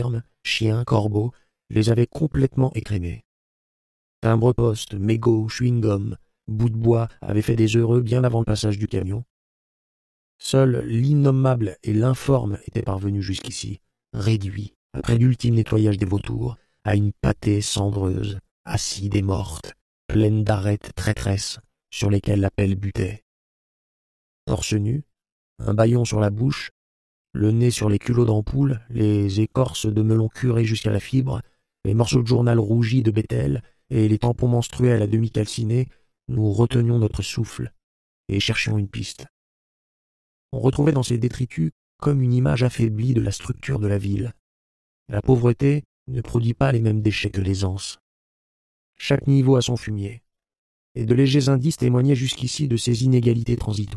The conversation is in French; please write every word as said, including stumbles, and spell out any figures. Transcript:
chiens, corbeaux, les avaient complètement écrémés. Timbre-poste, mégots, chewing-gum, bouts de bois avaient fait des heureux bien avant le passage du camion. Seul l'innommable et l'informe étaient parvenus jusqu'ici, réduits, après l'ultime nettoyage des vautours, à une pâtée cendreuse, acide et morte, pleine d'arêtes traîtresses, sur lesquelles la pelle butait. Torse nu, un bâillon sur la bouche, le nez sur les culots d'ampoule, les écorces de melon curées jusqu'à la fibre, les morceaux de journal rougis de bétel et les tampons menstruels à demi calcinés, nous retenions notre souffle et cherchions une piste. On retrouvait dans ces détritus comme une image affaiblie de la structure de la ville. La pauvreté ne produit pas les mêmes déchets que l'aisance. Chaque niveau a son fumier, et de légers indices témoignaient jusqu'ici de ces inégalités transitoires.